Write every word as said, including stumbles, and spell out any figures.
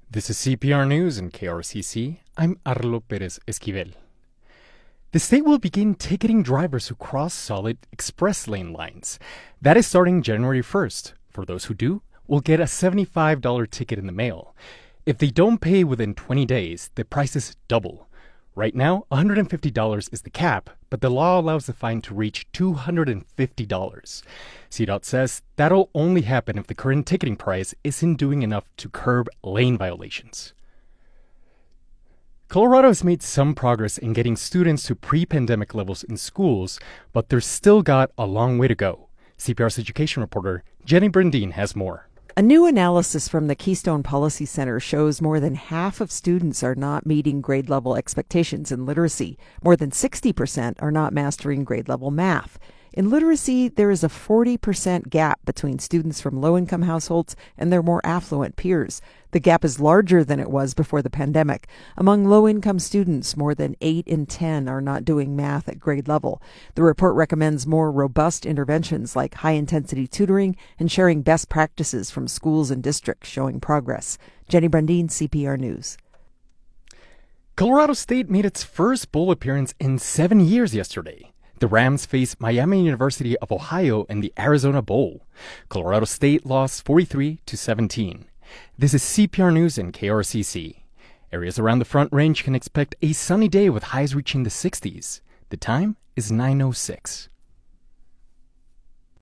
This is C P R News and K R C C. I'm Arlo Perez Esquivel. The state will begin ticketing drivers who cross solid express lane lines. That is starting January first. For those who do, will get a seventy-five dollars ticket in the mail. If they don't pay within twenty days, the prices double. Right now, one hundred fifty dollars is the cap, but the law allows the fine to reach two hundred fifty dollars. C DOT says that'll only happen if the current ticketing price isn't doing enough to curb lane violations. Colorado has made some progress in getting students to pre-pandemic levels in schools, but there's still got a long way to go. C P R's education reporter Jenny Brandin has more. A new analysis from the Keystone Policy Center shows more than half of students are not meeting grade level expectations in literacy. More than sixty percent are not mastering grade level math. In literacy, there is a forty percent gap between students from low-income households and their more affluent peers. The gap is larger than it was before the pandemic. Among low-income students, more than eight in ten are not doing math at grade level. The report recommends more robust interventions like high-intensity tutoring and sharing best practices from schools and districts showing progress. Jenny Brandin, C P R News. Colorado State made its first bowl appearance in seven years yesterday. The Rams faced Miami University of Ohio in the Arizona Bowl. Colorado State lost forty-three to seventeen. This is C P R News and K R C C. Areas around the Front Range can expect a sunny day with highs reaching the sixties. The time is nine oh six.